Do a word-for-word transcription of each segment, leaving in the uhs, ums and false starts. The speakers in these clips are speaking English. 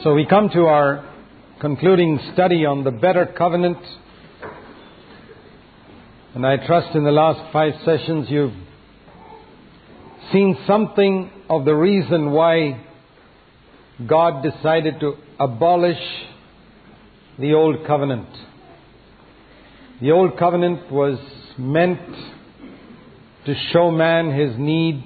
So we come to our concluding study on the better covenant. And I trust in the last five sessions you've seen something of the reason why God decided to abolish the old covenant. The old covenant was meant to show man his need.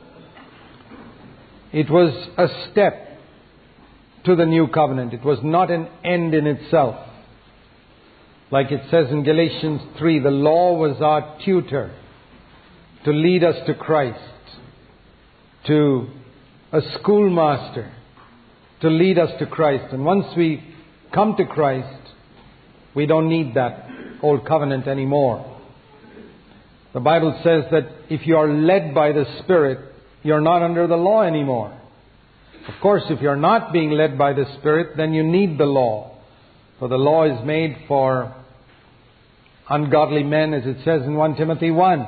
It was a step to the new covenant. It was not an end in itself. Like it says in Galatians three, the law was our tutor to lead us to Christ, to a schoolmaster to lead us to Christ. And once we come to Christ, we don't need that old covenant anymore. The Bible says that if you are led by the Spirit, you're not under the law anymore. Of course, if you're not being led by the Spirit, then you need the law. For the law is made for ungodly men, as it says in First Timothy one.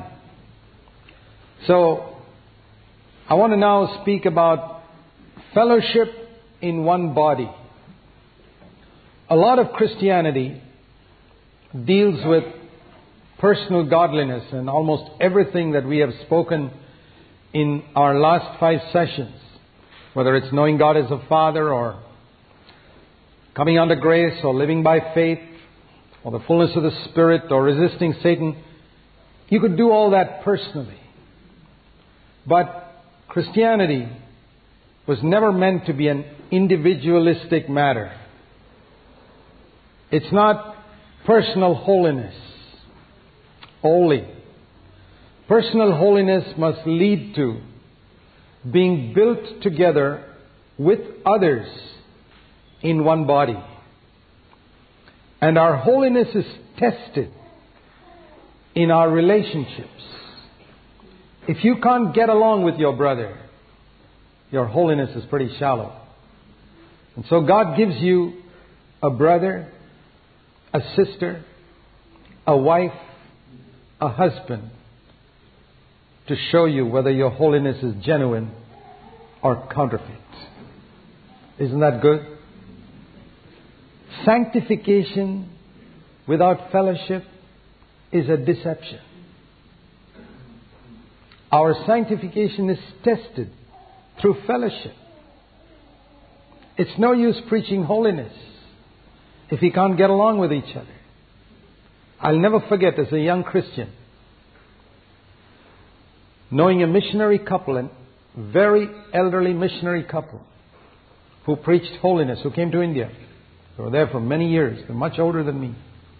So, I want to now speak about fellowship in one body. A lot of Christianity deals with personal godliness, and almost everything that we have spoken in our last five sessions, whether it's knowing God as a Father, or coming under grace, or living by faith, or the fullness of the Spirit, or resisting Satan, you could do all that personally. But Christianity was never meant to be an individualistic matter. It's not personal holiness only. Personal holiness must lead to being built together with others in one body. And our holiness is tested in our relationships. If you can't get along with your brother, your holiness is pretty shallow. And so God gives you a brother, a sister, a wife, a husband, to show you whether your holiness is genuine or counterfeit. Isn't that good? Sanctification without fellowship is a deception. Our sanctification is tested through fellowship. It's no use preaching holiness if you can't get along with each other. I'll never forget, as a young Christian, knowing a missionary couple, a very elderly missionary couple, who preached holiness, who came to India. They were there for many years. They're much older than me.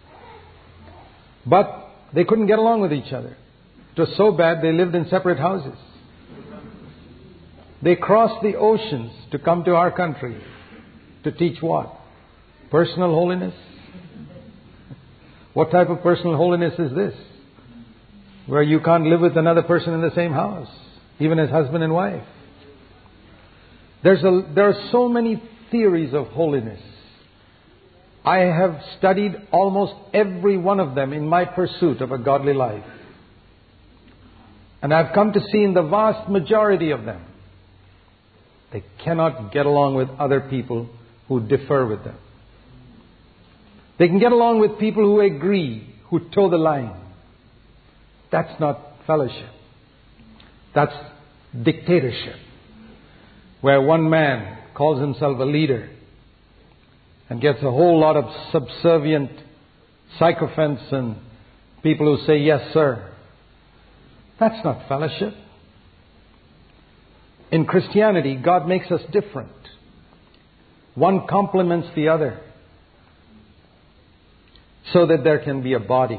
But they couldn't get along with each other. It was so bad they lived in separate houses. They crossed the oceans to come to our country to teach what? Personal holiness? What type of personal holiness is this? Where you can't live with another person in the same house, even as husband and wife. There's a, there are so many theories of holiness. I have studied almost every one of them in my pursuit of a godly life. And I've come to see in the vast majority of them, they cannot get along with other people who differ with them. They can get along with people who agree, who toe the line. That's not fellowship. That's dictatorship, where one man calls himself a leader and gets a whole lot of subservient sycophants and people who say, yes, sir. That's not fellowship. In Christianity, God makes us different. One complements the other so that there can be a body.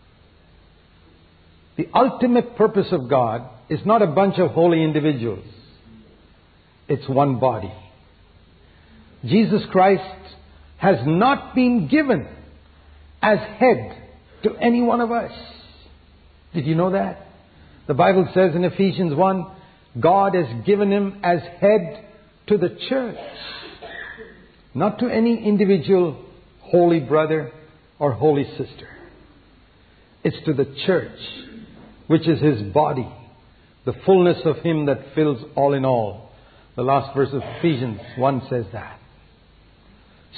The ultimate purpose of God is not a bunch of holy individuals. It's one body. Jesus Christ has not been given as head to any one of us. Did you know that? The Bible says in Ephesians one, God has given Him as head to the church. Not to any individual holy brother or holy sister. It's to the church, which is His body, the fullness of Him that fills all in all. The last verse of Ephesians one says that.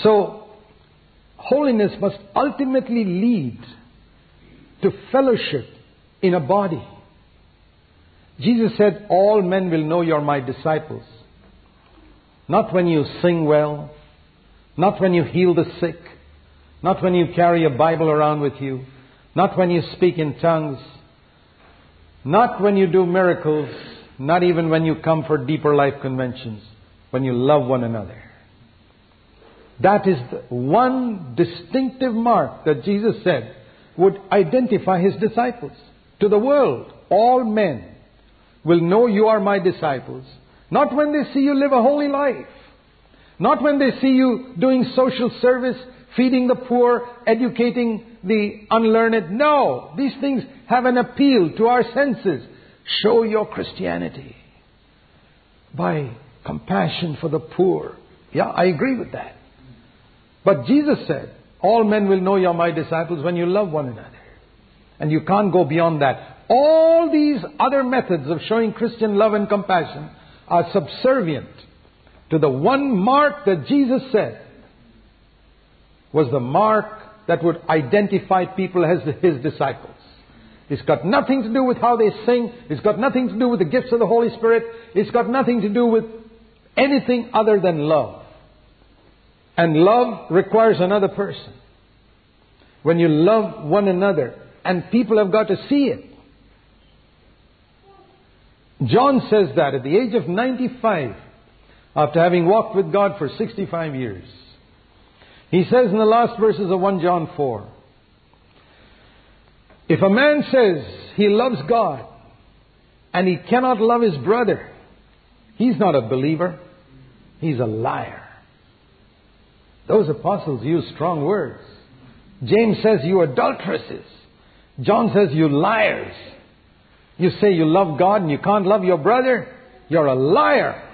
So, holiness must ultimately lead to fellowship in a body. Jesus said, all men will know you're my disciples. Not when you sing well, not when you heal the sick, not when you carry a Bible around with you, not when you speak in tongues, not when you do miracles, not even when you come for deeper life conventions, when you love one another. That is the one distinctive mark that Jesus said would identify His disciples. To the world, all men will know you are my disciples. Not when they see you live a holy life. Not when they see you doing social service, feeding the poor, educating the unlearned. No, these things have an appeal to our senses. Show your Christianity by compassion for the poor. Yeah, I agree with that. But Jesus said, all men will know you're my disciples when you love one another. And you can't go beyond that. All these other methods of showing Christian love and compassion are subservient to the one mark that Jesus said was the mark that would identify people as His disciples. It's got nothing to do with how they sing. It's got nothing to do with the gifts of the Holy Spirit. It's got nothing to do with anything other than love. And love requires another person. When you love one another, and people have got to see it. John says that at the age of ninety-five, after having walked with God for sixty-five years. He says in the last verses of First John four, if a man says he loves God and he cannot love his brother, he's not a believer, he's a liar. Those apostles use strong words. James says, you adulteresses. John says, you liars. You say you love God and you can't love your brother? You're a liar.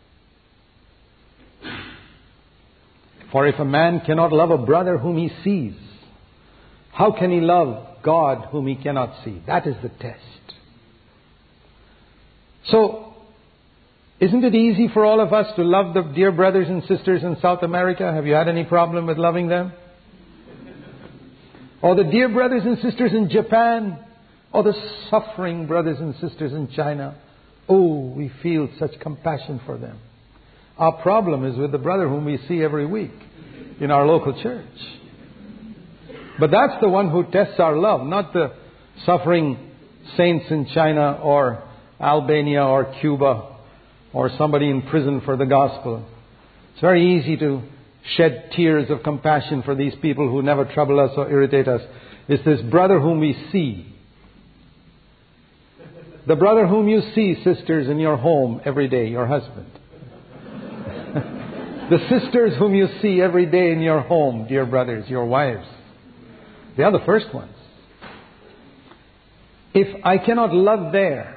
For if a man cannot love a brother whom he sees, how can he love God whom he cannot see? That is the test. So, isn't it easy for all of us to love the dear brothers and sisters in South America? Have you had any problem with loving them? Or the dear brothers and sisters in Japan? Or the suffering brothers and sisters in China? Oh, we feel such compassion for them. Our problem is with the brother whom we see every week in our local church. But that's the one who tests our love, not the suffering saints in China or Albania or Cuba or somebody in prison for the gospel. It's very easy to shed tears of compassion for these people who never trouble us or irritate us. It's this brother whom we see. The brother whom you see, sisters, in your home every day, your husband. The sisters whom you see every day in your home, dear brothers, your wives. They are the first ones. If I cannot love there,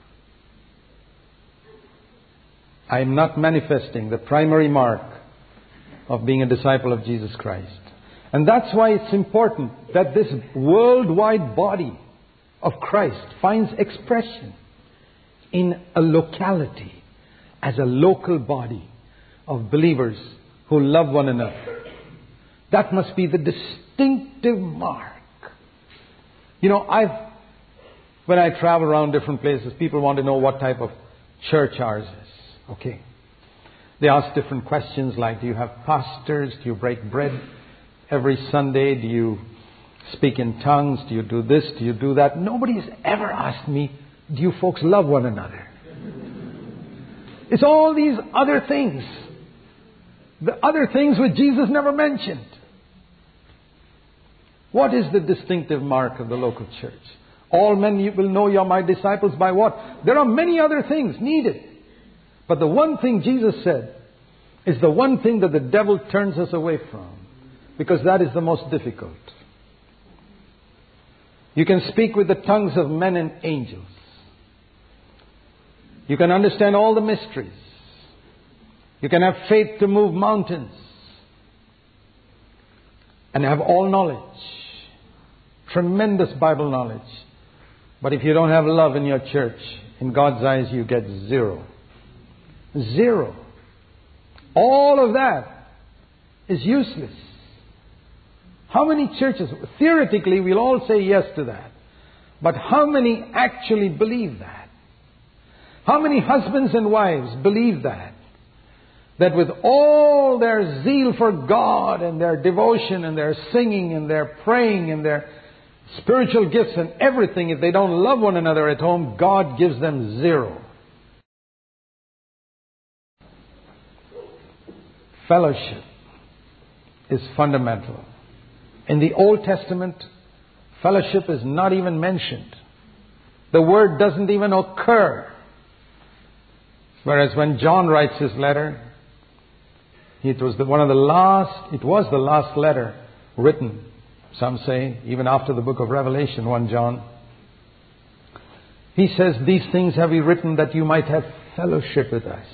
I am not manifesting the primary mark of being a disciple of Jesus Christ. And that's why it's important that this worldwide body of Christ finds expression in a locality, as a local body of believers who love one another. That must be the distinctive mark. You know, I've, when I travel around different places, people want to know what type of church ours is. Okay. They ask different questions like, do you have pastors? Do you break bread every Sunday? Do you speak in tongues? Do you do this? Do you do that? Nobody's ever asked me, do you folks love one another? It's all these other things. The other things which Jesus never mentioned. What is the distinctive mark of the local church? All men will know you're my disciples by what? There are many other things needed. But the one thing Jesus said is the one thing that the devil turns us away from. Because that is the most difficult. You can speak with the tongues of men and angels. You can understand all the mysteries. You can have faith to move mountains. And have all knowledge. Tremendous Bible knowledge. But if you don't have love in your church, in God's eyes you get zero. Zero. All of that is useless. How many churches, theoretically we'll all say yes to that, but how many actually believe that? How many husbands and wives believe that? That with all their zeal for God and their devotion and their singing and their praying and their spiritual gifts and everything, if they don't love one another at home, God gives them zero. Fellowship is fundamental. In the Old Testament, fellowship is not even mentioned. The word doesn't even occur. Whereas when John writes his letter, it was the, one of the last, it was the last letter written, some say, even after the book of Revelation, First John. He says, these things have we written that you might have fellowship with us.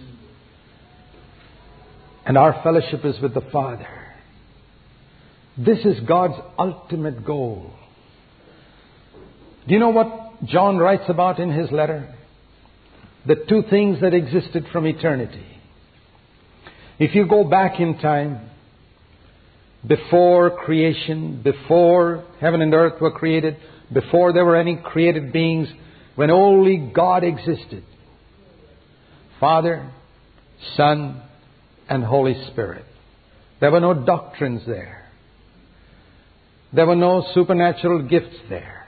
And our fellowship is with the Father. This is God's ultimate goal. Do you know what John writes about in his letter? The two things that existed from eternity. If you go back in time, before creation, before heaven and earth were created, before there were any created beings, when only God existed, Father, Son, and Holy Spirit. There were no doctrines there. There were no supernatural gifts there.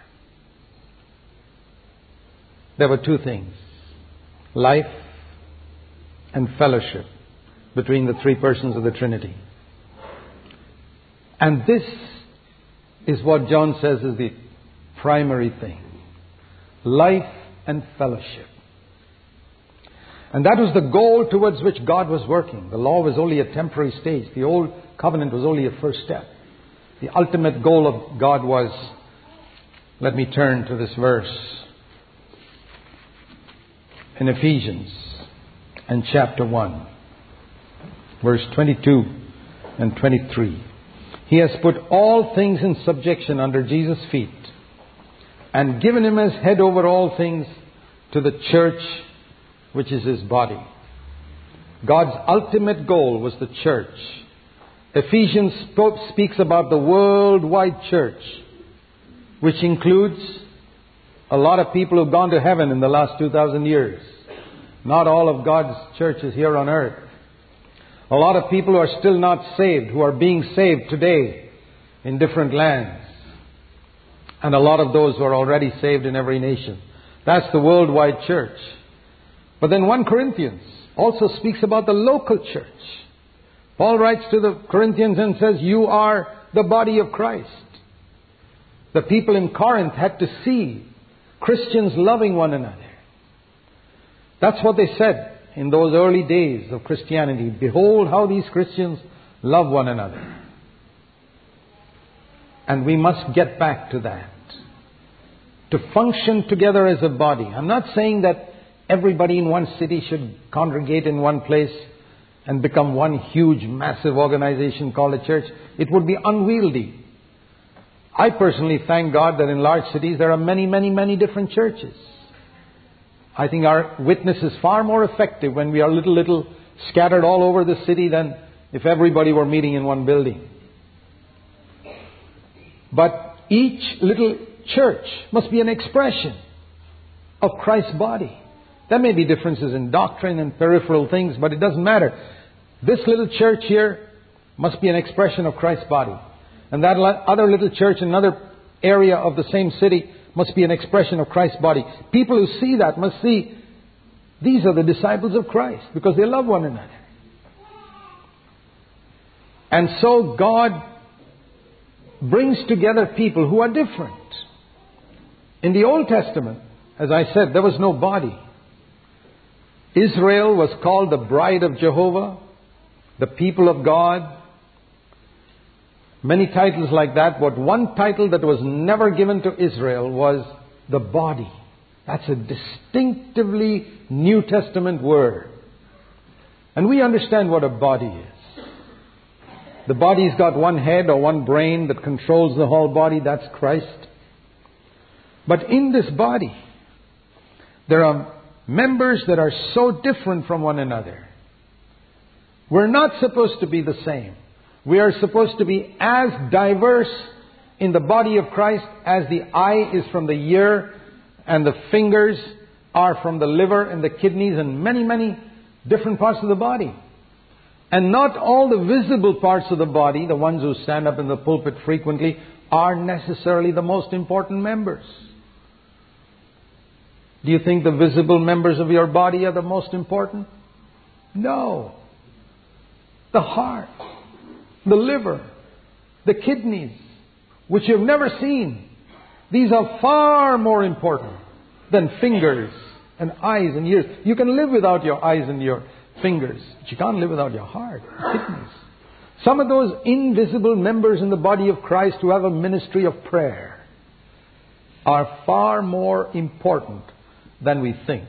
There were two things: life and fellowship between the three persons of the Trinity. And this is what John says is the primary thing: life and fellowship. And that was the goal towards which God was working. The law was only a temporary stage. The old covenant was only a first step. The ultimate goal of God was, let me turn to this verse in Ephesians and chapter one, verse twenty-two and twenty-three. He has put all things in subjection under Jesus' feet and given Him as head over all things to the church, which is His body. God's ultimate goal was the church. Ephesians spoke, speaks about the worldwide church, which includes a lot of people who've gone to heaven in the last two thousand years. Not all of God's churches here on earth. A lot of people who are still not saved, who are being saved today in different lands. And a lot of those who are already saved in every nation. That's the worldwide church. But then First Corinthians also speaks about the local church. Paul writes to the Corinthians and says, you are the body of Christ. The people in Corinth had to see Christians loving one another. That's what they said in those early days of Christianity. Behold how these Christians love one another. And we must get back to that. To function together as a body. I'm not saying that everybody in one city should congregate in one place and become one huge, massive organization called a church. It would be unwieldy. I personally thank God that in large cities there are many, many, many different churches. I think our witness is far more effective when we are little, little scattered all over the city than if everybody were meeting in one building. But each little church must be an expression of Christ's body. There may be differences in doctrine and peripheral things, but it doesn't matter. This little church here must be an expression of Christ's body. And that other little church in another area of the same city must be an expression of Christ's body. People who see that must see these are the disciples of Christ because they love one another. And so God brings together people who are different. In the Old Testament, as I said, there was no body. Israel was called the bride of Jehovah, the people of God. Many titles like that, but one title that was never given to Israel was the body. That's a distinctively New Testament word. And we understand what a body is. The body's got one head or one brain that controls the whole body. That's Christ. But in this body, there are members that are so different from one another. We're not supposed to be the same. We are supposed to be as diverse in the body of Christ as the eye is from the ear and the fingers are from the liver and the kidneys and many, many different parts of the body. And not all the visible parts of the body, the ones who stand up in the pulpit frequently, are necessarily the most important members. Do you think the visible members of your body are the most important? No. The heart, the liver, the kidneys, which you've never seen. These are far more important than fingers and eyes and ears. You can live without your eyes and your fingers, but you can't live without your heart, kidneys. Some of those invisible members in the body of Christ who have a ministry of prayer are far more important than we think.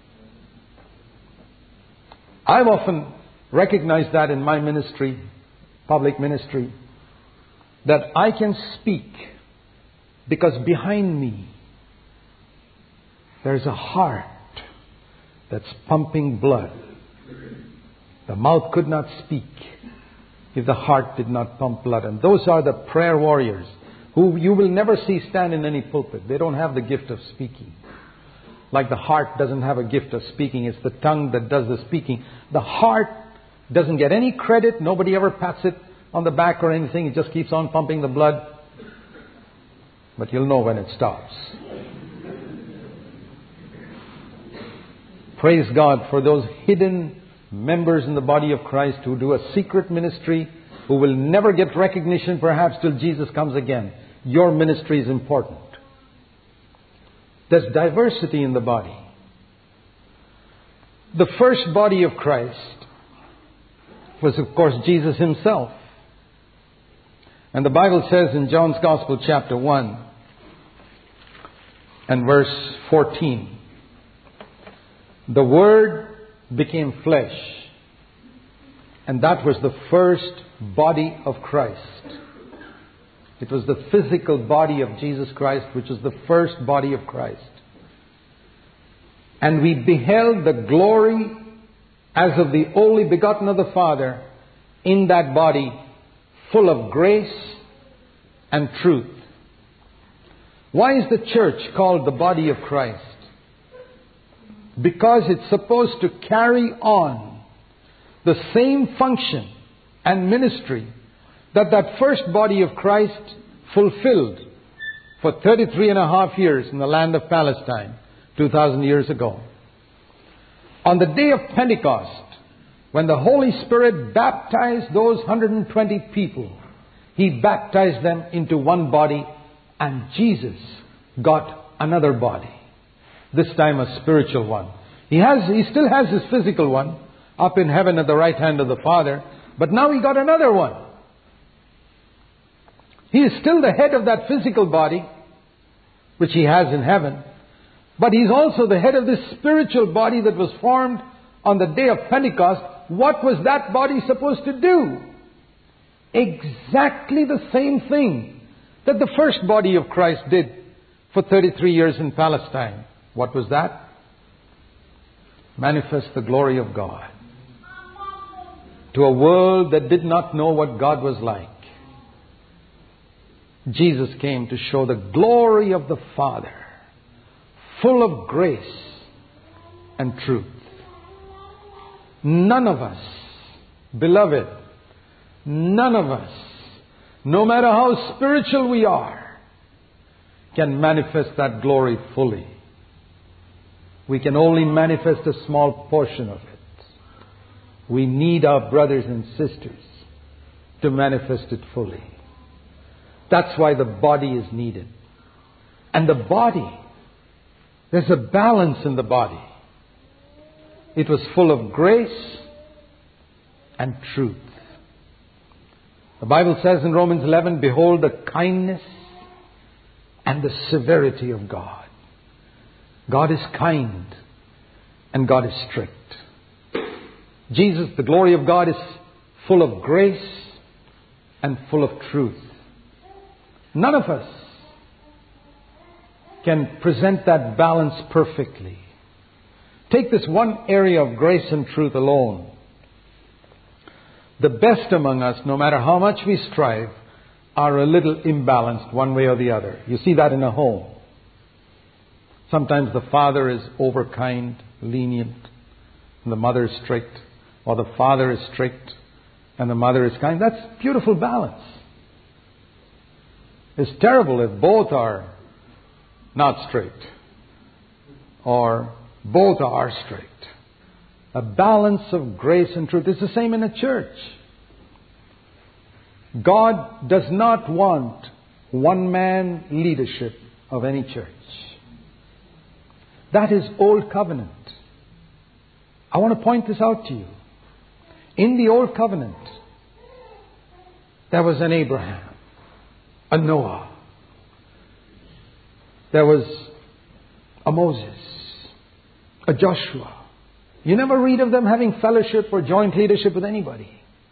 I've often recognized that in my ministry, public ministry, that I can speak because behind me there's a heart that's pumping blood. The mouth could not speak if the heart did not pump blood. And those are the prayer warriors who you will never see stand in any pulpit. They don't have the gift of speaking. Like the heart doesn't have a gift of speaking. It's the tongue that does the speaking. The heart doesn't get any credit. Nobody ever pats it on the back or anything. It just keeps on pumping the blood. But you'll know when it stops. Praise God for those hidden members in the body of Christ who do a secret ministry, who will never get recognition perhaps till Jesus comes again. Your ministry is important. There's diversity in the body. The first body of Christ was, of course, Jesus Himself. And the Bible says in John's Gospel, chapter one and verse fourteen, the Word became flesh. And that was the first body of Christ. It was the physical body of Jesus Christ, which was the first body of Christ. And we beheld the glory as of the only begotten of the Father in that body, full of grace and truth. Why is the church called the body of Christ? Because it's supposed to carry on the same function and ministry that that first body of Christ fulfilled for thirty-three and a half years in the land of Palestine, two thousand years ago. On the day of Pentecost, when the Holy Spirit baptized those one hundred twenty people, He baptized them into one body, and Jesus got another body. This time a spiritual one. He has, he still has his physical one up in heaven at the right hand of the Father, but now He got another one. He is still the head of that physical body, which He has in heaven, but He's also the head of this spiritual body that was formed on the day of Pentecost. What was that body supposed to do? Exactly the same thing that the first body of Christ did for thirty-three years in Palestine. What was that? Manifest the glory of God to a world that did not know what God was like. Jesus came to show the glory of the Father, full of grace and truth. None of us, beloved, none of us, no matter how spiritual we are, can manifest that glory fully. We can only manifest a small portion of it. We need our brothers and sisters to manifest it fully. That's why the body is needed. And the body, there's a balance in the body. It was full of grace and truth. The Bible says in Romans eleven, behold the kindness and the severity of God. God is kind and God is strict. Jesus, the glory of God, is full of grace and full of truth. None of us can present that balance perfectly. Take this one area of grace and truth alone. the best among us, no matter how much we strive, are a little imbalanced one way or the other. You see that in a home. Sometimes the father is overkind, lenient, and the mother is strict. Or the father is strict and the mother is kind. That's beautiful balance. It's terrible if both are not strict or both are strict. A balance of grace and truth is the same in a church. God does not want one-man leadership of any church. That is old covenant. I want to point this out to you. In the old covenant, there was an Abraham, a Noah. There was a Moses, a Joshua. You never read of them having fellowship or joint leadership with anybody.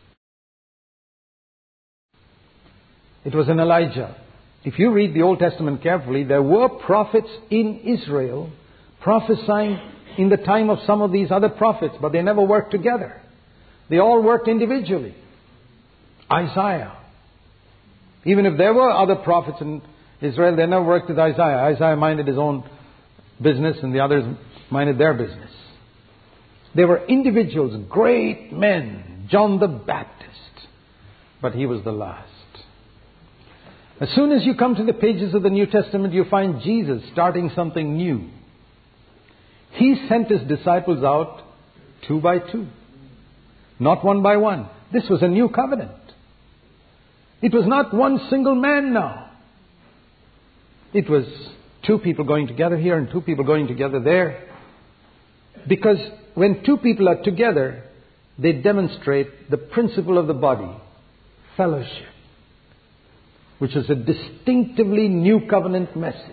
It was an Elijah. If you read the Old Testament carefully, there were prophets in Israel prophesying in the time of some of these other prophets, but they never worked together. They all worked individually. Isaiah. Even if there were other prophets in Israel, they never worked with Isaiah. Isaiah minded his own business and the others minded their business. They were individuals, great men. John the Baptist. But he was the last. As soon as you come to the pages of the New Testament, you find Jesus starting something new. He sent His disciples out two by two. Not one by one. This was a new covenant. It was not one single man now. It was two people going together here and two people going together there. Because when two people are together, they demonstrate the principle of the body, fellowship, which is a distinctively new covenant message.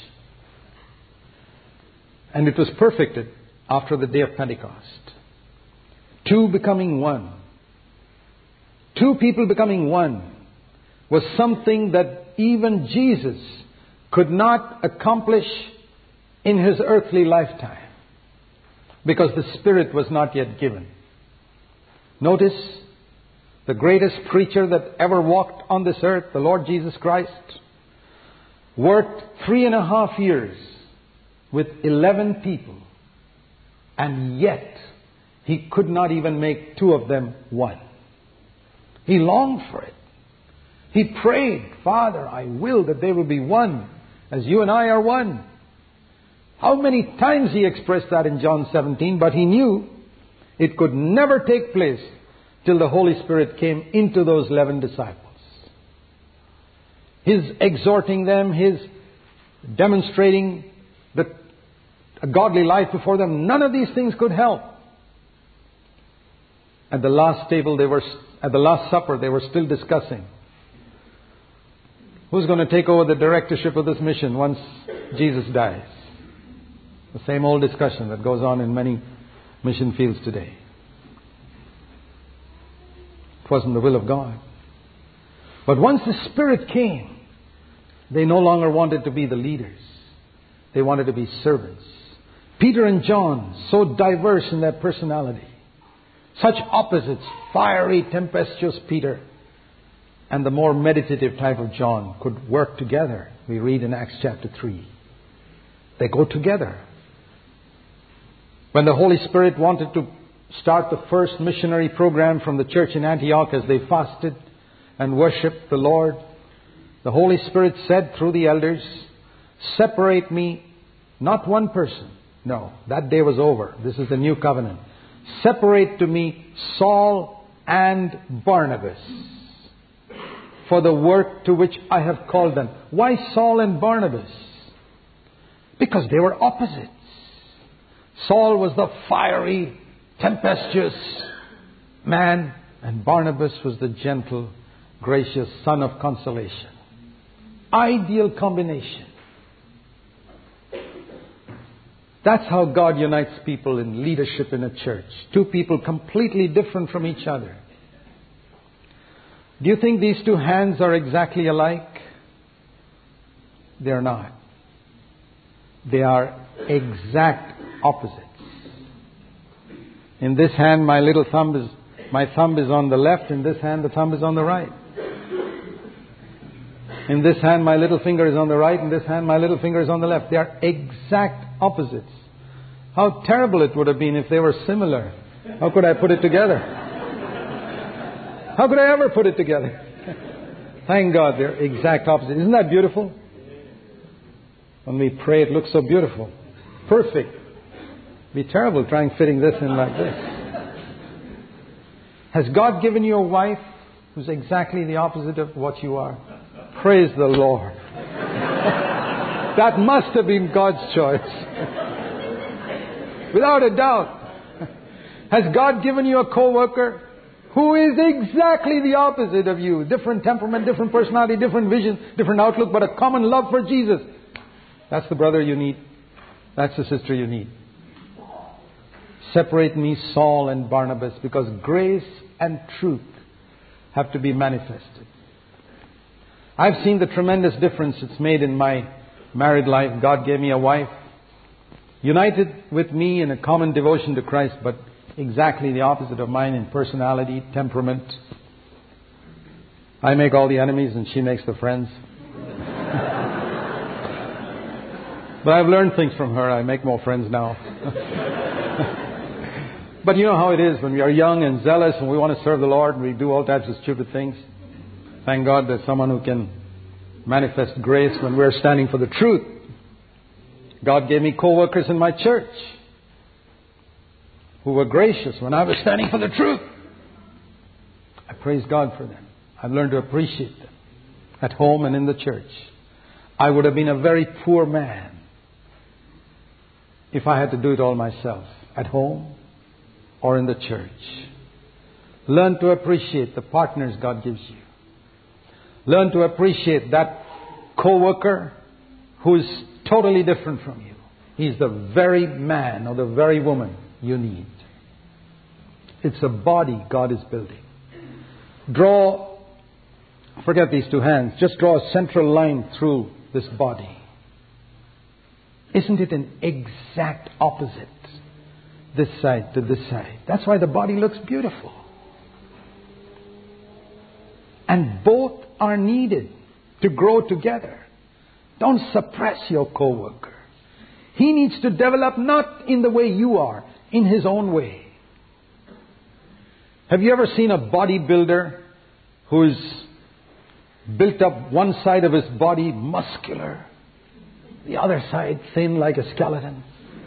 And it was perfected after the day of Pentecost. Two becoming one. Two people becoming one was something that even Jesus could not accomplish in His earthly lifetime, because the Spirit was not yet given. Notice, the greatest preacher that ever walked on this earth, the Lord Jesus Christ, worked three and a half years with eleven people, and yet He could not even make two of them one. He longed for it. He prayed, Father, I will that they will be one, as you and I are one. How many times He expressed that in John seventeen, but He knew it could never take place till the Holy Spirit came into those eleven disciples. His exhorting them, His demonstrating the, a godly life before them, none of these things could help. At the last table, they were, at the last supper, they were still discussing who's going to take over the directorship of this mission once Jesus dies. The same old discussion that goes on in many mission fields today. It wasn't the will of God. But once the Spirit came, they no longer wanted to be the leaders. They wanted to be servants. Peter and John, so diverse in their personality. Such opposites, fiery, tempestuous Peter and the more meditative type of John could work together. We read in Acts chapter three. They go together. When the Holy Spirit wanted to start the first missionary program from the church in Antioch, as they fasted and worshipped the Lord, the Holy Spirit said through the elders, separate me, not one person. No, that day was over. This is the new covenant. Separate to me Saul and Barnabas for the work to which I have called them. Why Saul and Barnabas? Because they were opposites. Saul was the fiery, tempestuous man, and Barnabas was the gentle, gracious son of consolation. Ideal combination. That's how God unites people in leadership in a church. Two people completely different from each other. Do you think these two hands are exactly alike? They are not. They are exact opposites. In this hand, my little thumb is My thumb is on the left. In this hand, the thumb is on the right. In this hand, my little finger is on the right. In this hand, my little finger is on the left. They are exact opposites. How terrible it would have been if they were similar. How could I put it together? How could I ever put it together? Thank God they're exact opposites. Isn't that beautiful? When we pray, it looks so beautiful. Perfect. It'd be terrible trying fitting this in like this. Has God given you a wife who's exactly the opposite of what you are? Praise the Lord. That must have been God's choice. Without a doubt. Has God given you a co-worker who is exactly the opposite of you? Different temperament, different personality, different vision, different outlook, but a common love for Jesus. That's the brother you need. That's the sister you need. Separate me, Saul and Barnabas, because grace and truth have to be manifested. I've seen the tremendous difference it's made in my married life. God gave me a wife, united with me in a common devotion to Christ, but exactly the opposite of mine in personality, temperament. I make all the enemies and she makes the friends. But I've learned things from her. I make more friends now. But you know how it is when we are young and zealous and we want to serve the Lord and we do all types of stupid things. Thank God there's someone who can manifest grace when we're standing for the truth. God gave me co-workers in my church who were gracious when I was standing for the truth. I praise God for them. I've learned to appreciate them at home and in the church. I would have been a very poor man if I had to do it all myself, at home or in the church. Learn to appreciate the partners God gives you. Learn to appreciate that co-worker who is totally different from you. He's the very man or the very woman you need. It's a body God is building. Draw, forget these two hands, just draw a central line through this body. Isn't it an exact opposite? This side to this side. That's why the body looks beautiful. And both are needed to grow together. Don't suppress your co-worker. He needs to develop not in the way you are, in his own way. Have you ever seen a bodybuilder who's built up one side of his body muscular, the other side thin like a skeleton?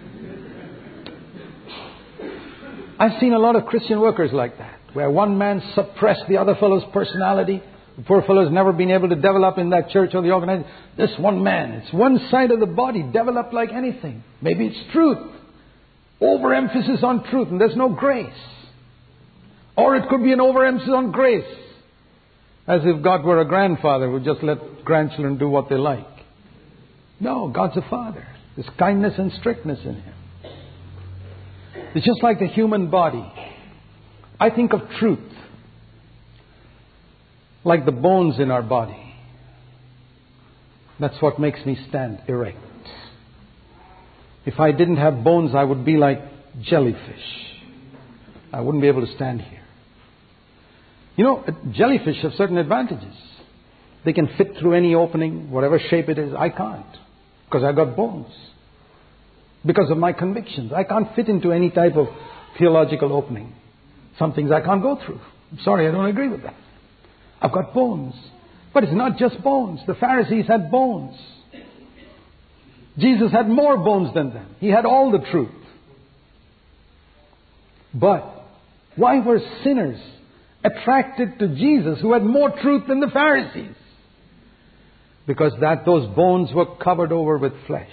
I've seen a lot of Christian workers like that, where one man suppressed the other fellow's personality. The poor fellow's never been able to develop in that church or the organization. This one man, it's one side of the body developed like anything. Maybe it's truth. Overemphasis on truth, and there's no grace. Or it could be an overemphasis on grace. As if God were a grandfather who just let grandchildren do what they like. No, God's a father. There's kindness and strictness in Him. It's just like the human body. I think of truth like the bones in our body. That's what makes me stand erect. If I didn't have bones, I would be like jellyfish. I wouldn't be able to stand here. You know, jellyfish have certain advantages. They can fit through any opening, whatever shape it is. I can't, because I've got bones. Because of my convictions. I can't fit into any type of theological opening. Some things I can't go through. I'm sorry, I don't agree with that. I've got bones. But it's not just bones. The Pharisees had bones. Jesus had more bones than them. He had all the truth. But why were sinners attracted to Jesus who had more truth than the Pharisees? Because that those bones were covered over with flesh.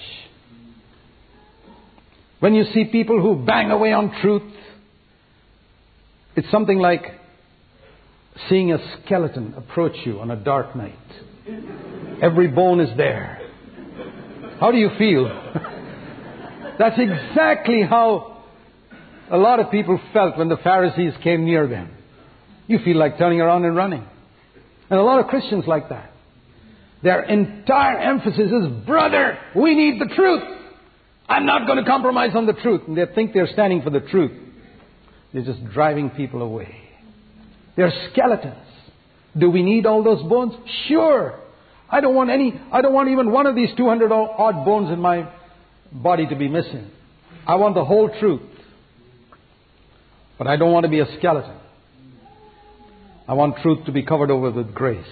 When you see people who bang away on truth, it's something like seeing a skeleton approach you on a dark night. Every bone is there. How do you feel? That's exactly how a lot of people felt when the Pharisees came near them. You feel like turning around and running. And a lot of Christians like that. Their entire emphasis is, brother, we need the truth. I'm not going to compromise on the truth. And they think they're standing for the truth. They're just driving people away. They're skeletons. Do we need all those bones? Sure. I don't want any, I don't want even one of these two hundred odd bones in my body to be missing. I want the whole truth. But I don't want to be a skeleton. I want truth to be covered over with grace.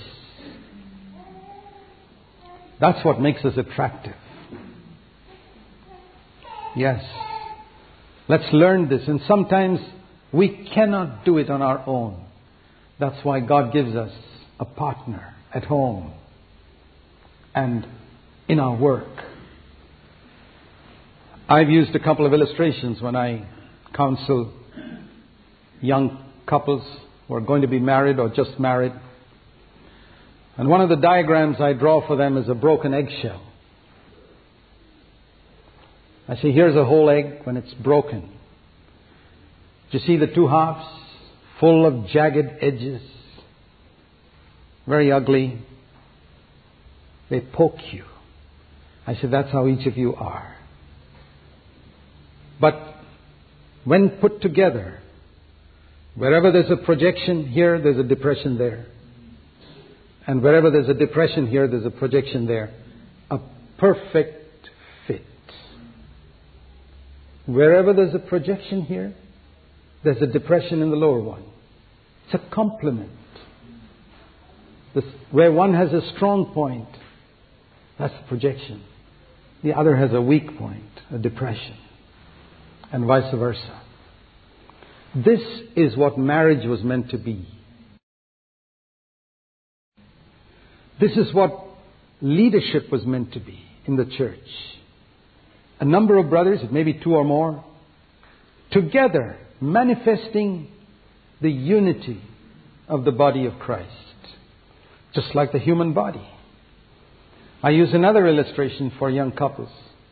That's what makes us attractive. Yes. Let's learn this. And sometimes we cannot do it on our own. That's why God gives us a partner at home and in our work. I've used a couple of illustrations when I counsel young couples who are going to be married or just married. And one of the diagrams I draw for them is a broken eggshell. I say, here's a whole egg when it's broken. Do you see the two halves? Full of jagged edges. Very ugly. They poke you. I said, that's how each of you are. But when put together, wherever there's a projection here, there's a depression there. And wherever there's a depression here, there's a projection there. A perfect fit. Wherever there's a projection here, there's a depression in the lower one. It's a complement. This, where one has a strong point, that's the projection. The other has a weak point, a depression. And vice versa. This is what marriage was meant to be. This is what leadership was meant to be in the church. A number of brothers, maybe two or more, together manifesting the unity of the body of Christ. Just like the human body. I use another illustration for young couples.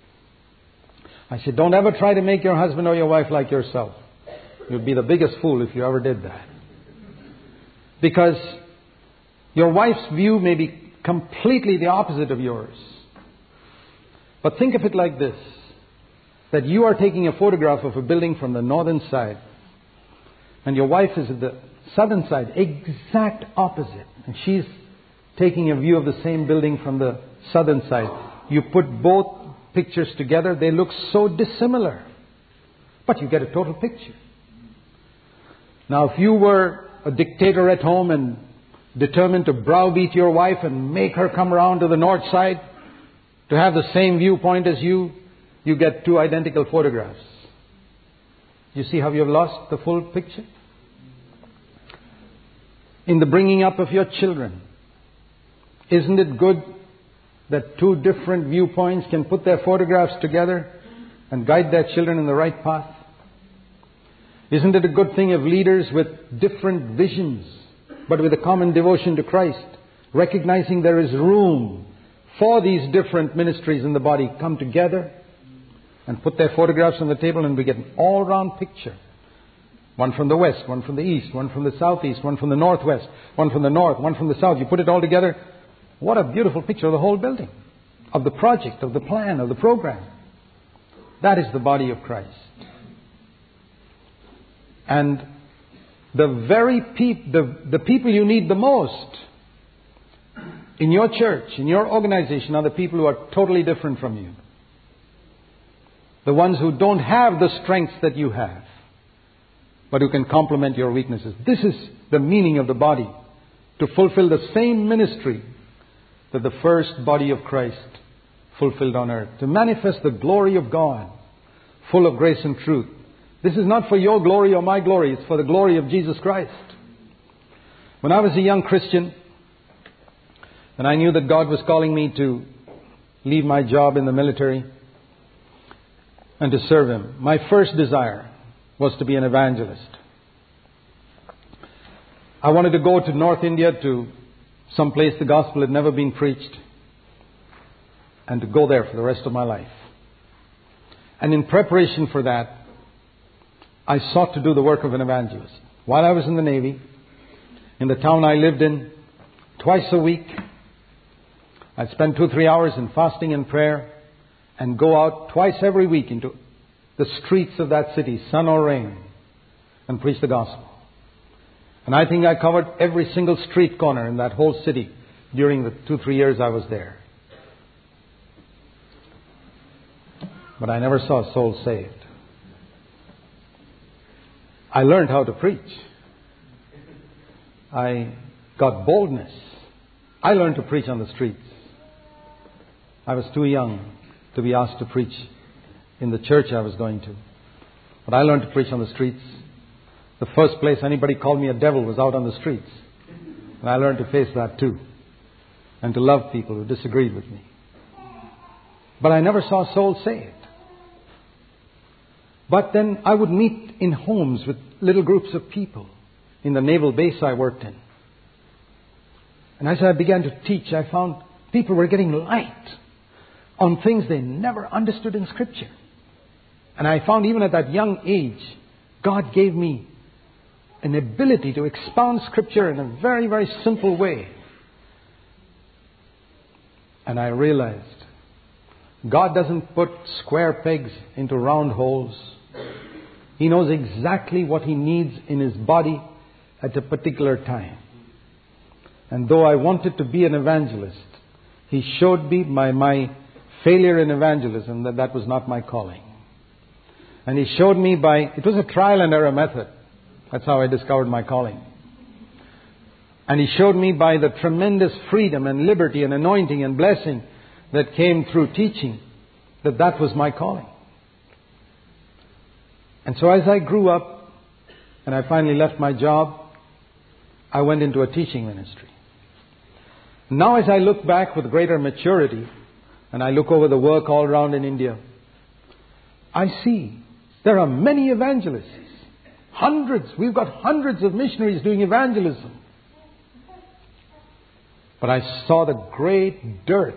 I said, don't ever try to make your husband or your wife like yourself. You'd be the biggest fool if you ever did that. Because your wife's view may be completely the opposite of yours. But think of it like this. That you are taking a photograph of a building from the northern side. And your wife is at the southern side, exact opposite. And she's taking a view of the same building from the southern side. You put both pictures together, they look so dissimilar. But you get a total picture. Now, if you were a dictator at home and determined to browbeat your wife and make her come around to the north side to have the same viewpoint as you, you get two identical photographs. You see how you've lost the full picture? In the bringing up of your children, isn't it good that two different viewpoints can put their photographs together and guide their children in the right path? Isn't it a good thing if leaders with different visions, but with a common devotion to Christ, recognizing there is room for these different ministries in the body, come together and put their photographs on the table, and we get an all-round picture. One from the west, one from the east, one from the southeast, one from the northwest, one from the north, one from the south. You put it all together. What a beautiful picture of the whole building, of the project, of the plan, of the program. That is the body of Christ. And the very peop- the, the people you need the most in your church, in your organization, are the people who are totally different from you. The ones who don't have the strengths that you have, but who can complement your weaknesses. This is the meaning of the body. To fulfill the same ministry that the first body of Christ fulfilled on earth. To manifest the glory of God, full of grace and truth. This is not for your glory or my glory. It's for the glory of Jesus Christ. When I was a young Christian, and I knew that God was calling me to leave my job in the military and to serve Him, my first desire was to be an evangelist. I wanted to go to North India, to some place the gospel had never been preached, and to go there for the rest of my life. And in preparation for that, I sought to do the work of an evangelist. While I was in the Navy, in the town I lived in, twice a week, I'd spend two or three hours in fasting and prayer, and go out twice every week into the streets of that city, sun or rain, and preach the gospel. And I think I covered every single street corner in that whole city during the two, three years I was there. But I never saw a soul saved. I learned how to preach. I got boldness. I learned to preach on the streets. I was too young to be asked to preach in the church I was going to. But I learned to preach on the streets. The first place anybody called me a devil was out on the streets. And I learned to face that too. And to love people who disagreed with me. But I never saw souls saved. But then I would meet in homes with little groups of people in the naval base I worked in. And as I began to teach, I found people were getting light on things they never understood in Scripture. And I found even at that young age, God gave me an ability to expound Scripture in a very, very simple way. And I realized God doesn't put square pegs into round holes. He knows exactly what He needs in His body at a particular time. And though I wanted to be an evangelist, He showed me by my failure in evangelism that that was not my calling. And He showed me by, it was a trial and error method. That's how I discovered my calling. And He showed me by the tremendous freedom and liberty and anointing and blessing that came through teaching that that was my calling. And so as I grew up and I finally left my job, I went into a teaching ministry. Now as I look back with greater maturity and I look over the work all around in India, I see there are many evangelists. Hundreds. We've got hundreds of missionaries doing evangelism. But I saw the great dearth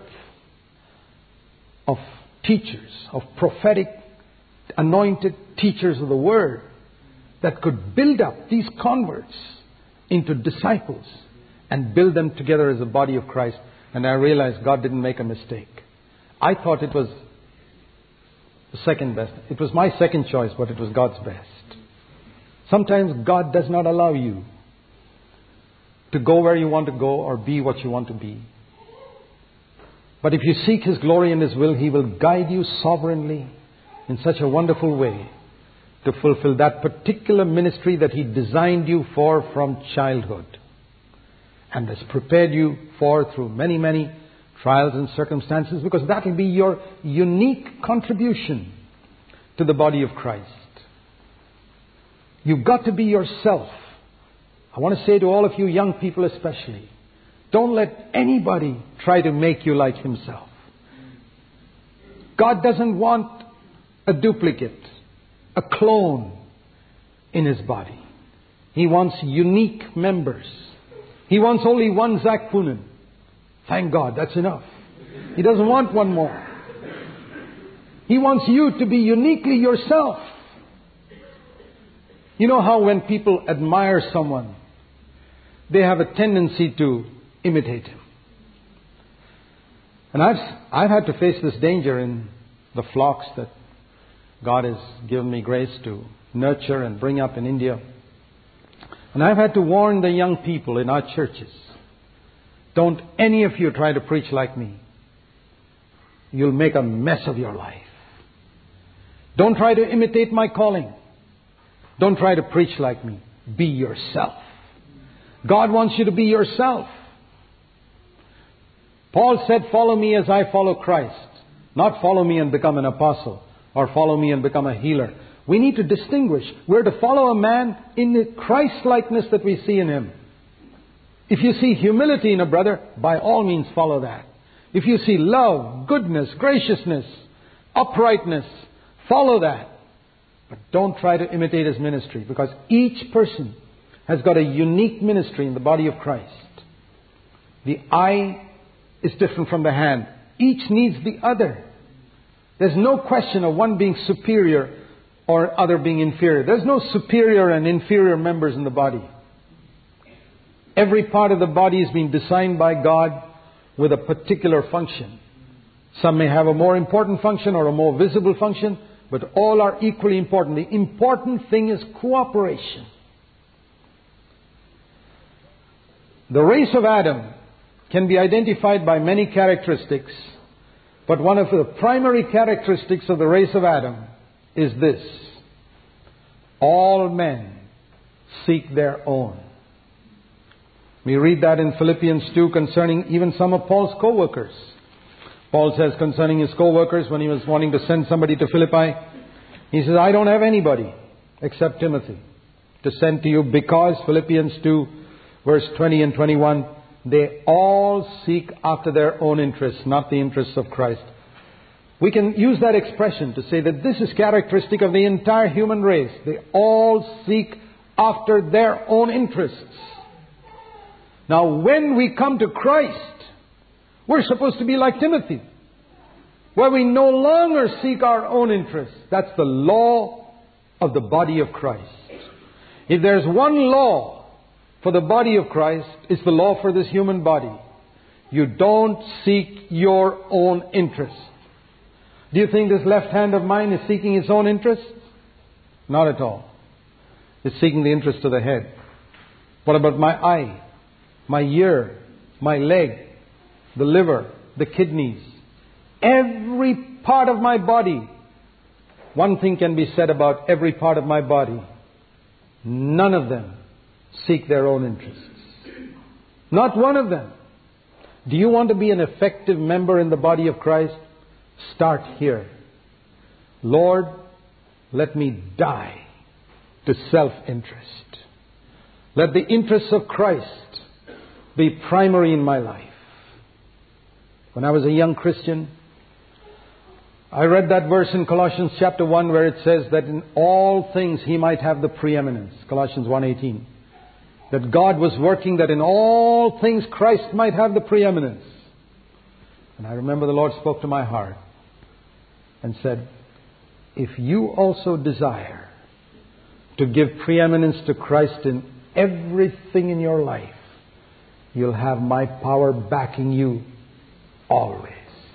of teachers, of prophetic, anointed teachers of the Word that could build up these converts into disciples and build them together as a body of Christ. And I realized God didn't make a mistake. I thought it was the second best. It was my second choice, but it was God's best. Sometimes God does not allow you to go where you want to go or be what you want to be. But if you seek His glory and His will, He will guide you sovereignly in such a wonderful way to fulfill that particular ministry that He designed you for from childhood and has prepared you for through many, many trials and circumstances, because that will be your unique contribution to the body of Christ. You've got to be yourself. I want to say to all of you young people especially, don't let anybody try to make you like Himself. God doesn't want a duplicate, a clone in His body. He wants unique members. He wants only one Zach Poonen. Thank God, that's enough. He doesn't want one more. He wants you to be uniquely yourself. You know how when people admire someone, they have a tendency to imitate him. And I've, I've had to face this danger in the flocks that God has given me grace to nurture and bring up in India. And I've had to warn the young people in our churches, don't any of you try to preach like me. You'll make a mess of your life. Don't try to imitate my calling. Don't try to preach like me. Be yourself. God wants you to be yourself. Paul said, follow me as I follow Christ. Not follow me and become an apostle or follow me and become a healer. We need to distinguish. We're to follow a man in the Christ-likeness that we see in him. If you see humility in a brother, by all means follow that. If you see love, goodness, graciousness, uprightness, follow that. But don't try to imitate his ministry, because each person has got a unique ministry in the body of Christ. The eye is different from the hand. Each needs the other. There's no question of one being superior or other being inferior. There's no superior and inferior members in the body. Every part of the body has been designed by God with a particular function. Some may have a more important function or a more visible function, but all are equally important. The important thing is cooperation. The race of Adam can be identified by many characteristics, but one of the primary characteristics of the race of Adam is this: all men seek their own. We read that in Philippians two concerning even some of Paul's co-workers. Paul says concerning his co-workers, when he was wanting to send somebody to Philippi, he says, I don't have anybody except Timothy to send to you, because Philippians two verse twenty and twenty-one, they all seek after their own interests, not the interests of Christ. We can use that expression to say that this is characteristic of the entire human race. They all seek after their own interests. Now, when we come to Christ, we're supposed to be like Timothy, where we no longer seek our own interests. That's the law of the body of Christ. If there's one law for the body of Christ, it's the law for this human body. You don't seek your own interests. Do you think this left hand of mine is seeking its own interests? Not at all. It's seeking the interest of the head. What about my eye, my ear, my leg, the liver, the kidneys? Every part of my body. One thing can be said about every part of my body: none of them seek their own interests. Not one of them. Do you want to be an effective member in the body of Christ? Start here. Lord, let me die to self-interest. Let the interests of Christ be primary in my life. When I was a young Christian, I read that verse in Colossians chapter one where it says that in all things He might have the preeminence. Colossians one eighteen. That God was working that in all things Christ might have the preeminence. And I remember the Lord spoke to my heart and said, if you also desire to give preeminence to Christ in everything in your life, you'll have my power backing you always.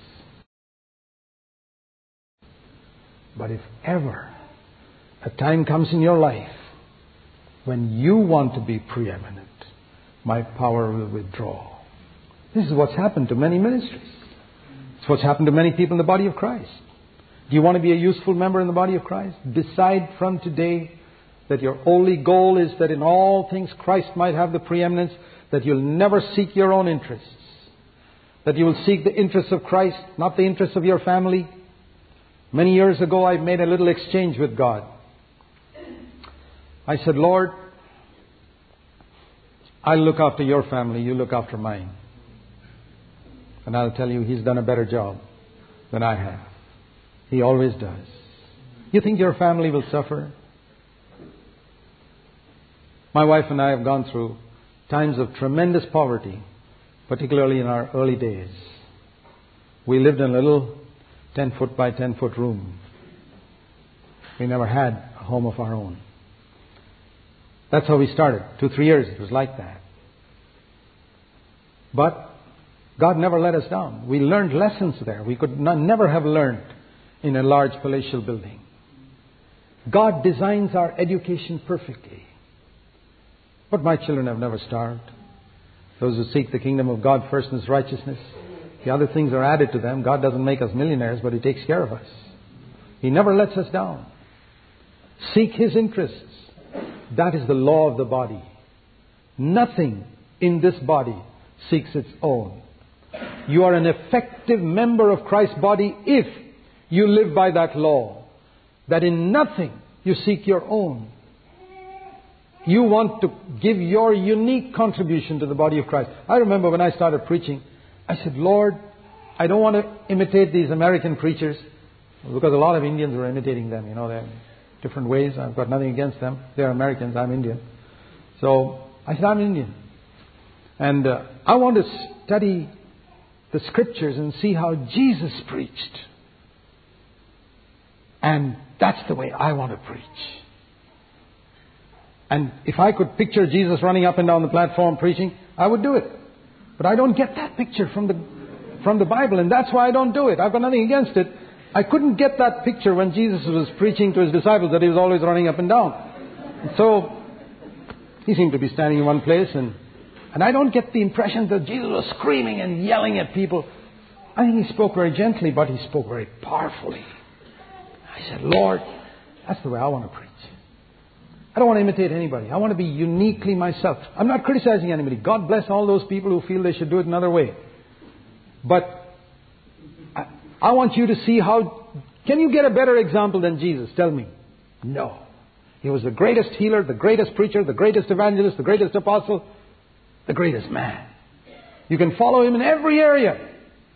But if ever a time comes in your life when you want to be preeminent, my power will withdraw. This is what's happened to many ministries. It's what's happened to many people in the body of Christ. Do you want to be a useful member in the body of Christ? Decide from today that your only goal is that in all things Christ might have the preeminence, that you'll never seek your own interests, that you will seek the interests of Christ, not the interests of your family. Many years ago, I made a little exchange with God. I said, Lord, I'll look after your family, you look after mine. And I'll tell you, He's done a better job than I have. He always does. You think your family will suffer? My wife and I have gone through times of tremendous poverty, particularly in our early days. We lived in a little ten foot by ten foot room. We never had a home of our own. That's how we started. Two, three years it was like that. But God never let us down. We learned lessons there. We could not, never have learned in a large palatial building. God designs our education perfectly. But my children have never starved. Those who seek the kingdom of God first and His righteousness, the other things are added to them. God doesn't make us millionaires, but He takes care of us. He never lets us down. Seek His interests. That is the law of the body. Nothing in this body seeks its own. You are an effective member of Christ's body if you live by that law, that in nothing you seek your own. You want to give your unique contribution to the body of Christ. I remember when I started preaching, I said, Lord, I don't want to imitate these American preachers, because a lot of Indians were imitating them. You know, they're different ways. I've got nothing against them. They're Americans. I'm Indian. So I said, I'm Indian. And uh, I want to study the Scriptures and see how Jesus preached. And that's the way I want to preach. And if I could picture Jesus running up and down the platform preaching, I would do it. But I don't get that picture from the from the Bible, and that's why I don't do it. I've got nothing against it. I couldn't get that picture when Jesus was preaching to His disciples, that He was always running up and down. And so He seemed to be standing in one place and And I don't get the impression that Jesus was screaming and yelling at people. I think He spoke very gently, but He spoke very powerfully. I said, Lord, that's the way I want to preach. I don't want to imitate anybody. I want to be uniquely myself. I'm not criticizing anybody. God bless all those people who feel they should do it another way. But I, I want you to see how... Can you get a better example than Jesus? Tell me. No. He was the greatest healer, the greatest preacher, the greatest evangelist, the greatest apostle, the greatest man. You can follow Him in every area.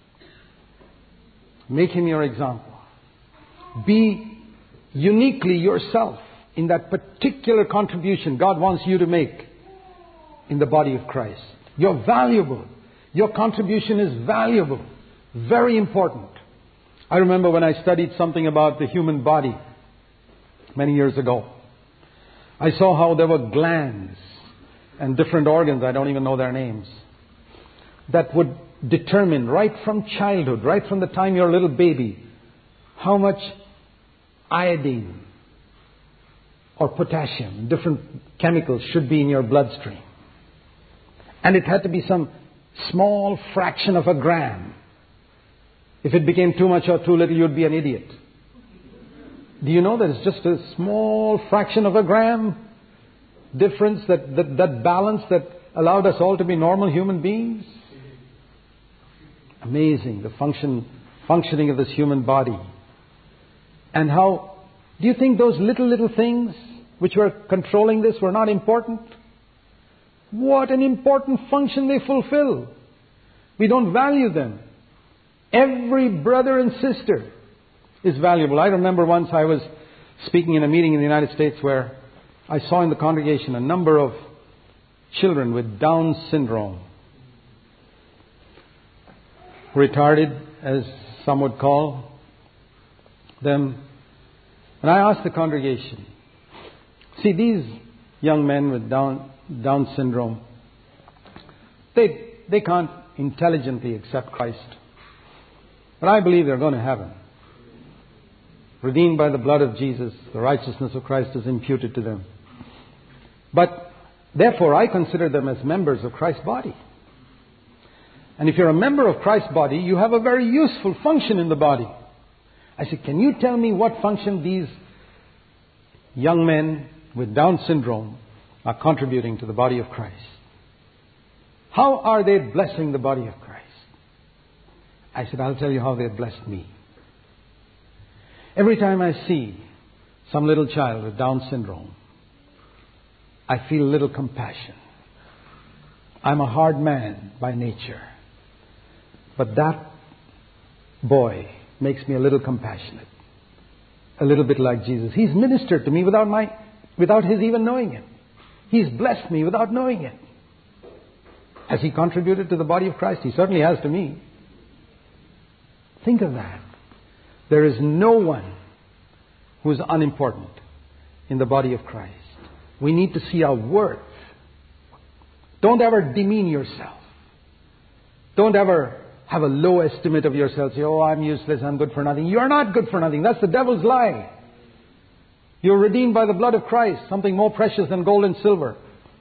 Make Him your example. Be uniquely yourself in that particular contribution God wants you to make in the body of Christ. You're valuable. Your contribution is valuable. Very important. I remember when I studied something about the human body many years ago. I saw how there were glands and different organs, I don't even know their names, that would determine right from childhood, right from the time you're a little baby, how much iodine or potassium, different chemicals should be in your bloodstream. And it had to be some small fraction of a gram. If it became too much or too little, you'd be an idiot. Do you know that it's just a small fraction of a gram difference, that, that, that balance that allowed us all to be normal human beings? Amazing, the function, functioning of this human body. And how, do you think those little, little things which were controlling this were not important? What an important function they fulfill. We don't value them. Every brother and sister is valuable. I remember once I was speaking in a meeting in the United States where I saw in the congregation a number of children with Down syndrome. Retarded, as some would call them. And I asked the congregation, see, these young men with Down, Down syndrome, they, they can't intelligently accept Christ. But I believe they're going to heaven. Redeemed by the blood of Jesus, the righteousness of Christ is imputed to them. But therefore I consider them as members of Christ's body. And if you're a member of Christ's body, you have a very useful function in the body. I said, can you tell me what function these young men with Down syndrome are contributing to the body of Christ? How are they blessing the body of Christ? I said, I'll tell you how they've blessed me. Every time I see some little child with Down syndrome, I feel a little compassion. I'm a hard man by nature. But that boy makes me a little compassionate. A little bit like Jesus. He's ministered to me without my, without his even knowing it. He's blessed me without knowing it. Has he contributed to the body of Christ? He certainly has to me. Think of that. There is no one who is unimportant in the body of Christ. We need to see our worth. Don't ever demean yourself. Don't ever have a low estimate of yourself. Say, oh, I'm useless, I'm good for nothing. You're not good for nothing. That's the devil's lie. You're redeemed by the blood of Christ, something more precious than gold and silver.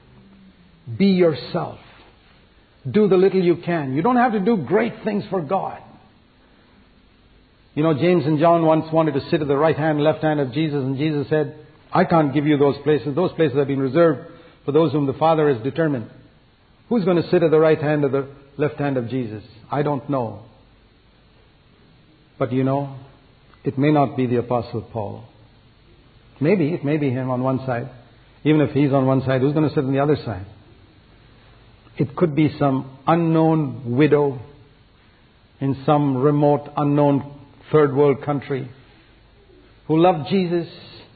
Be yourself. Do the little you can. You don't have to do great things for God. You know, James and John once wanted to sit at the right hand and left hand of Jesus, and Jesus said, I can't give you those places. Those places have been reserved for those whom the Father has determined. Who's going to sit at the right hand or the left hand of Jesus? I don't know. But you know, it may not be the Apostle Paul. Maybe, it may be him on one side. Even if he's on one side, who's going to sit on the other side? It could be some unknown widow in some remote, unknown third world country who loved Jesus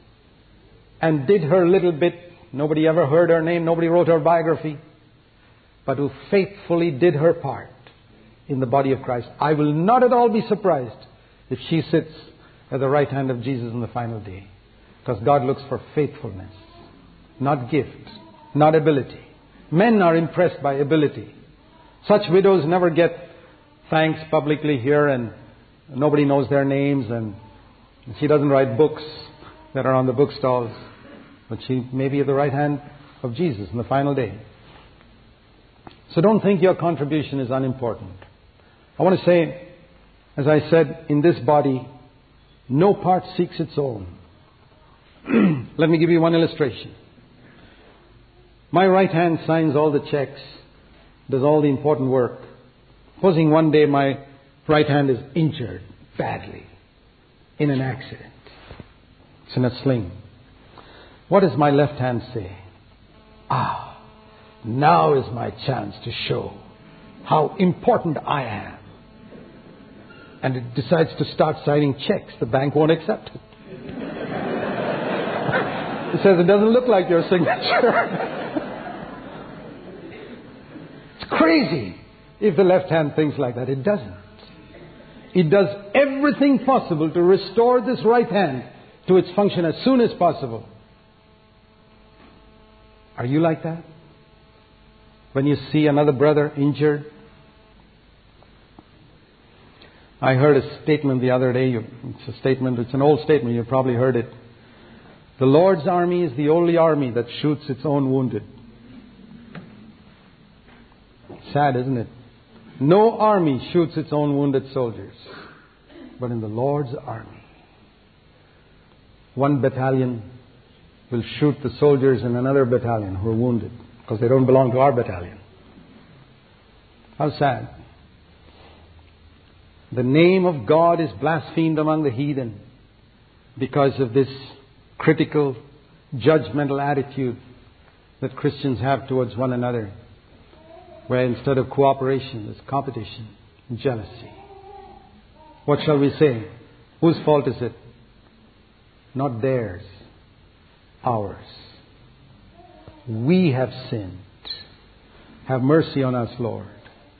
and did her little bit. Nobody ever heard her name. Nobody wrote her biography. But who faithfully did her part in the body of Christ. I will not at all be surprised if she sits at the right hand of Jesus in the final day. Because God looks for faithfulness, not gift, not ability. Men are impressed by ability. Such widows never get thanks publicly here, and nobody knows their names, and she doesn't write books that are on the bookstalls. But she may be at the right hand of Jesus in the final day. So don't think your contribution is unimportant. I want to say, as I said, in this body, no part seeks its own. Let me give you one illustration. My right hand signs all the checks, does all the important work. Supposing one day my right hand is injured badly in an accident. It's in a sling. What does my left hand say? Ah, now is my chance to show how important I am. And it decides to start signing checks. The bank won't accept it. It says it doesn't look like your signature. It's crazy if the left hand thinks like that. It doesn't. It does everything possible to restore this right hand to its function as soon as possible. Are you like that? When you see another brother injured? I heard a statement the other day. It's a statement, it's an old statement, you've probably heard it. The Lord's army is the only army that shoots its own wounded. Sad, isn't it? No army shoots its own wounded soldiers. But in the Lord's army, one battalion will shoot the soldiers in another battalion who are wounded because they don't belong to our battalion. How sad. The name of God is blasphemed among the heathen because of this critical, judgmental attitude that Christians have towards one another, where instead of cooperation, there's competition and jealousy. What shall we say? Whose fault is it? Not theirs, ours. We have sinned. Have mercy on us, Lord.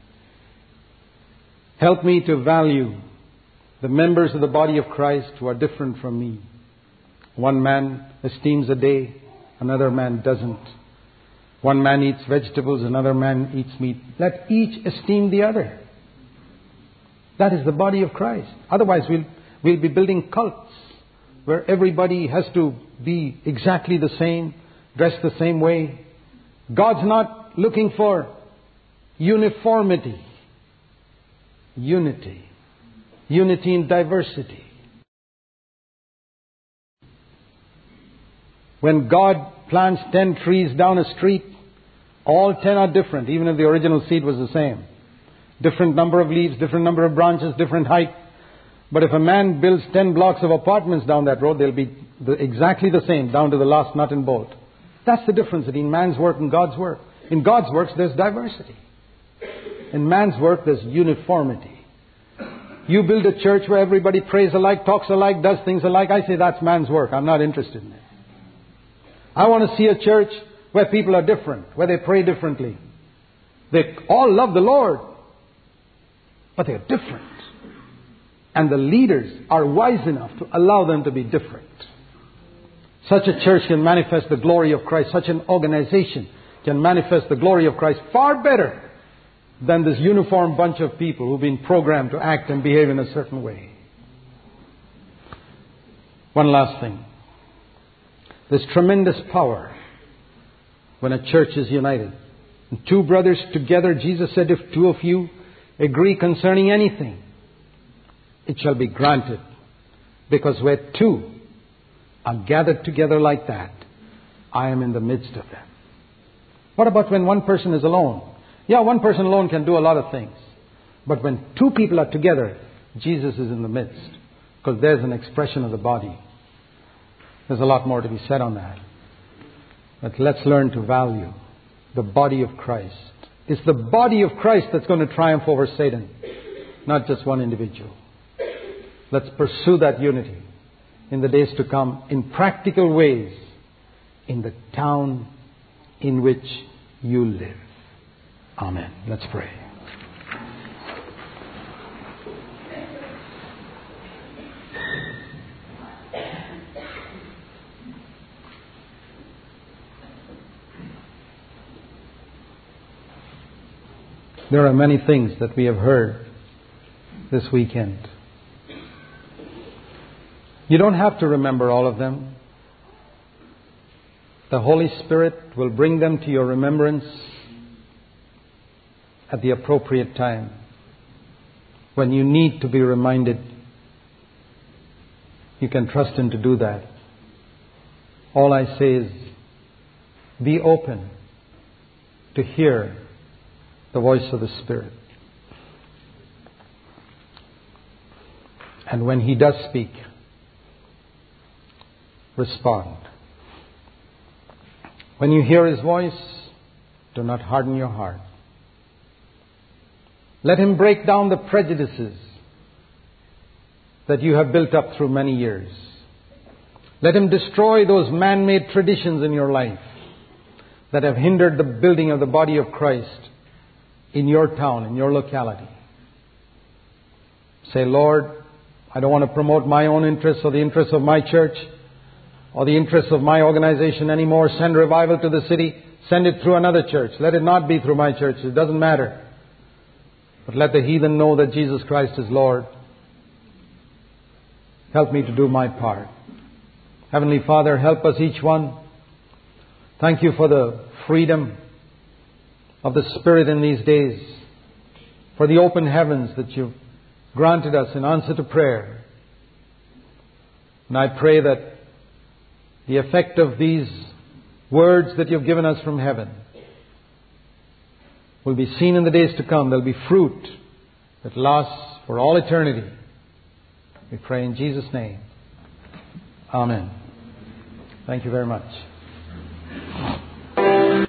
Help me to value the members of the body of Christ who are different from me. One man esteems a day, another man doesn't. One man eats vegetables, another man eats meat. Let each esteem the other. That is the body of Christ. Otherwise we'll, we'll be building cults where everybody has to be exactly the same, dressed the same way. God's not looking for uniformity. Unity. Unity in diversity. When God plants ten trees down a street, all ten are different, even if the original seed was the same. Different number of leaves, different number of branches, different height. But if a man builds ten blocks of apartments down that road, they'll be the, exactly the same, down to the last nut and bolt. That's the difference between man's work and God's work. In God's works, there's diversity. In man's work, there's uniformity. You build a church where everybody prays alike, talks alike, does things alike. I say that's man's work. I'm not interested in it. I want to see a church where people are different, where they pray differently. They all love the Lord, but they're different. And the leaders are wise enough to allow them to be different. Such a church can manifest the glory of Christ. Such an organization can manifest the glory of Christ far better than this uniform bunch of people who've been programmed to act and behave in a certain way. One last thing. There's tremendous power when a church is united. And two brothers together, Jesus said, if two of you agree concerning anything, it shall be granted. Because where two are gathered together like that, I am in the midst of them. What about when one person is alone? Yeah, one person alone can do a lot of things. But when two people are together, Jesus is in the midst. Because there's an expression of the body. There's a lot more to be said on that. But let's learn to value the body of Christ. It's the body of Christ that's going to triumph over Satan, not just one individual. Let's pursue that unity in the days to come in practical ways in the town in which you live. Amen. Let's pray. There are many things that we have heard this weekend. You don't have to remember all of them. The Holy Spirit will bring them to your remembrance at the appropriate time. When you need to be reminded, you can trust Him to do that. All I say is, be open to hear the voice of the Spirit. And when He does speak, respond. When you hear His voice, do not harden your heart. Let Him break down the prejudices that you have built up through many years. Let Him destroy those man-made traditions in your life that have hindered the building of the body of Christ in your town, in your locality. Say, Lord, I don't want to promote my own interests or the interests of my church or the interests of my organization anymore. Send revival to the city. Send it through another church. Let it not be through my church. It doesn't matter. But let the heathen know that Jesus Christ is Lord. Help me to do my part. Heavenly Father, help us each one. Thank You for the freedom of the Spirit in these days, for the open heavens that You've granted us in answer to prayer. And I pray that the effect of these words that You've given us from heaven will be seen in the days to come. There'll be fruit that lasts for all eternity. We pray in Jesus' name. Amen. Thank you very much.